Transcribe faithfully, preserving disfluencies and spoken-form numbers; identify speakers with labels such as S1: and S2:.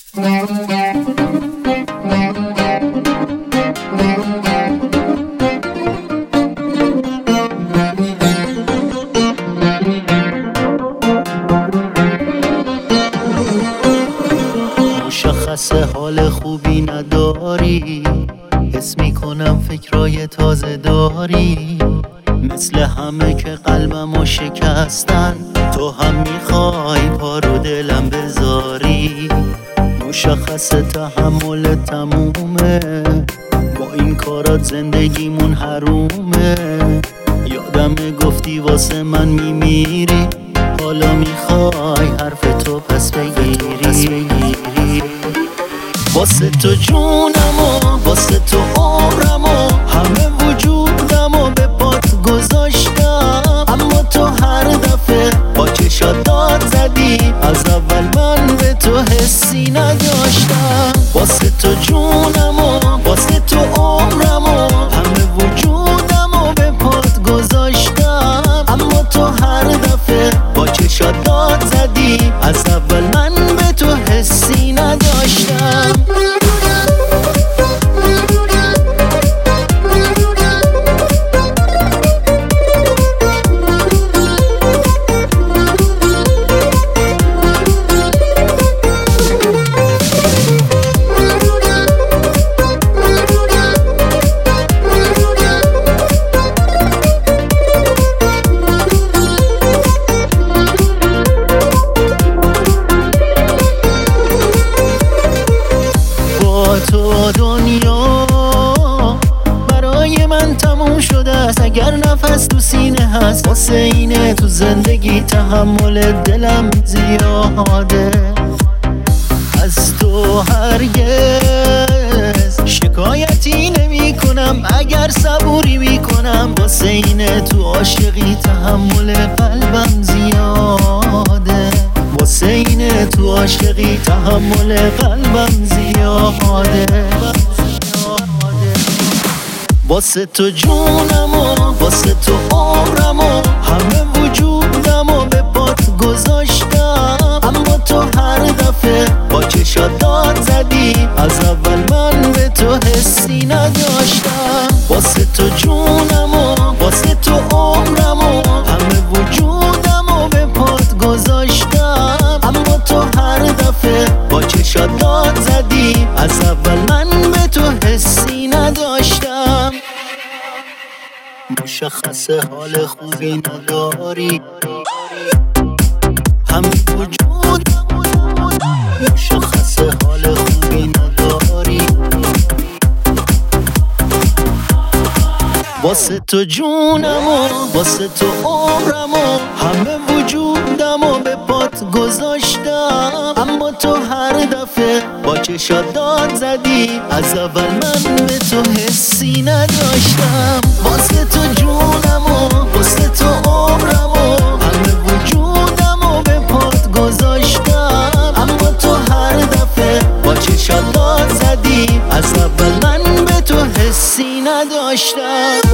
S1: مشخصه حال خوبی نداری، حس میکنم فکرای تازه داری، مثل همه که قلبمو شکستن تو هم میخوای پا رو دلم بذاری. مشخصه تحمل تمومه، با این کارات زندگیمون حرومه. یادم گفتی واسه من میمیری، حالا میخوای حرف تو پس بگیری. واسه تو جونمو، واسه تو عمرمو، همه وجودمو به پات گذاشتم. اما تو هر دفعه با چشات داد زدی، از اول من به تو حسی نداشتم. واسه تو جونمو، واسه تو عمرمو، همه وجودمو به پات گذاشتم. اما تو هر دفعه با چشات داد زدی، از اول من به تو حسی نداشتم. تو دنیا برای من تموم شده است، اگر نفس تو سینه هست. واسه اینه تو زندگی تحمل دلم زیاده. از تو هرگز شکایتی نمی کنم، اگر صبوری می کنم. واسه اینه تو عاشقی تحمل قلبم زیاده. واسه اینه تو عاشقی تحمل قلبم زیاده. واسه تو جونمو، واسه تو عمرمو، همه وجودمو به پات گذاشتم. اما تو هر دفعه با چشات داد زدی، از اول من به تو حسی نداشتم. واسه تو جونمو، واسه تو عمرمو، همه وجودمو به پات گذاشتم. اما تو هر دفعه با چشات داد زدی، از اول من به تو حسی نداشتم. مشخصه حال خوبی نداری، همه وجود مشخصه حال خوبی نداری. واسه تو جونمو، واسه تو عمرمو، همه وجودمو به پات گذاشتم. اما تو هر دفعه با چشات داد زدی، از اول من به تو حسی نداشتم. واسه تو جونمو، واسه تو عمرمو، همه وجودمو به پات گذاشتم. اما تو هر دفعه با چشات داد زدی، از اول من به تو حسی نداشتم.